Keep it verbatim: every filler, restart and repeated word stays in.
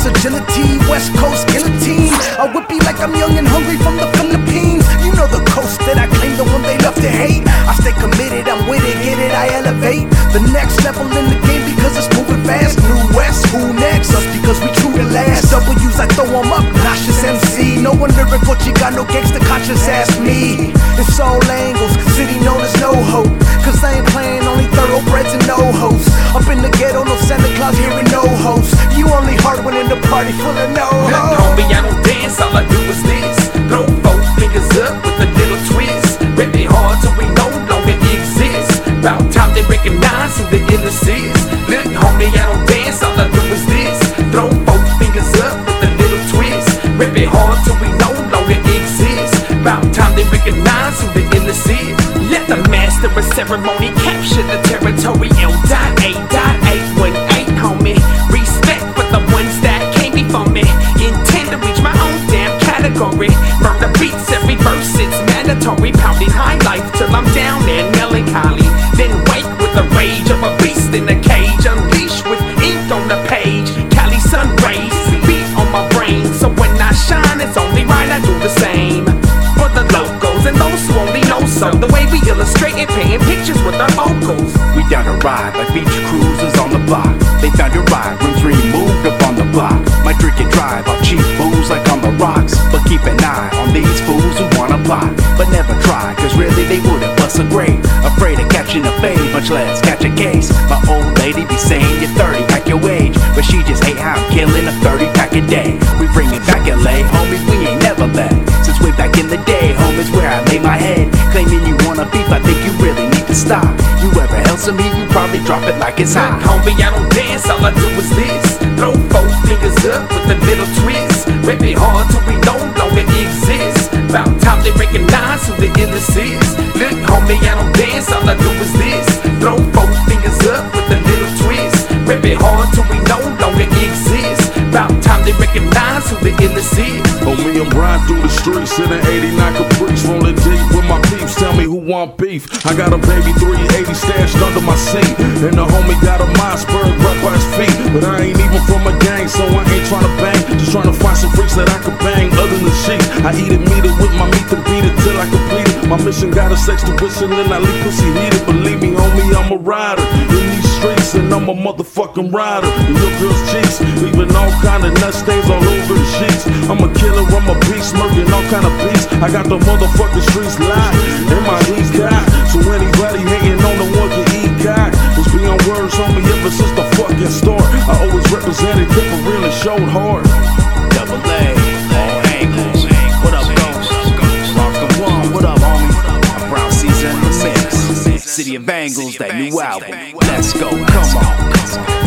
agility, West Coast guillotine. I whip you like I'm young and hungry from the Philippines. You know the coast that I claim, the one they love to hate. I stay committed, I'm with it, get it, I elevate the next level in the game because it's moving fast. New West, who next? Us because we true to last. W's, I throw them up, nauseous M C. No one lyrical, you got no gangsta conscious, ask me. It's all angles, city known as no hope. Cause I ain't playing only thoroughbreds and no hosts. Up in the ghetto, no Santa Claus here and no hosts. You only hard when in the party full of no hoes. Look, homie, I don't dance, all I do is this. Throw four fingers up with a little twist. Rip it hard till we no longer exist. About time they recognize who the illest is. Look, homie, I don't dance, all I do is this. Throw four fingers up with a little twist. Rip it hard till we no longer exist. About time they recognize who the illest is. Let the master of ceremony capture the territory. L eight eight one eight, homie. Respect for the ones that came before me. Intend to reach my own damn category. Murder beats every verse, it's mandatory. Pounding high life till I'm down and melancholy. Then wake with the rage of a beast in a cage. Unleashed with ink on the page. Cali sun rays beat on my brain. So when I shine, it's only right I do the same. For the locals and those who only know so. The way we illustrate it, painting pictures with our vocals. We down to ride like beach cruisers on the block. They found your ride, rooms removed up on the block. Might drink and drive off cheap booze like on the rocks. But keep an eye on these fools who wanna plot. But never try, cause really they wouldn't bust a grave. Afraid of catching a fade, much less catch a case. My old lady be saying you're thirty, pack your wage. But she just hate how I'm killing a thirty pack a day. We bring it back L A, homie, we ain't never left. Since way back in the day, home is where I lay my head. Claiming you wanna beef, I think you really need to stop. You ever held some heat, you probably drop it like it's hot. Look, homie, I don't dance, all I do is this. Throw four fingers up with a little twist. Rip it hard till we no longer exist. About time they recognize who the illest is. Look, homie, I don't dance, all I do is this. Throw four fingers up with a little twist. Rip it hard till we no longer exist. About time they recognize who the illest is. Oh, me and Brian through the streets in an eighty-nine Caprice, rolling deep with my peeps. Tell me who want beef. I got a baby three eighty stashed under my seat, and the homie got a Mossberg right by his feet. But I ain't even from a gang, so I ain't tryna bang. Just tryna find some freaks that I could bang other than sheep. I eat it, meet it with my meat to beat it till I complete it. My mission got a sex tuition and I leave pussy heated. Believe me, homie, I'm a rider in these streets, and I'm a motherfucking rider. And your girl's cheeks, leaving all kind of nut stains all over the sheets. I'm a killer, I'm a beast, smirking all kind of beats. I got the motherfucking streets locked, and my heat got. So anybody hating on the one can eat God. Just be on words, homie, ever since the fucking start. I always represented, kept it real and showed hard. Double A, all angles. What up, Ghost? Rock the one, what up, homie? Brown Caesar in the mix. City of Angles, that new album. Let's go, come on.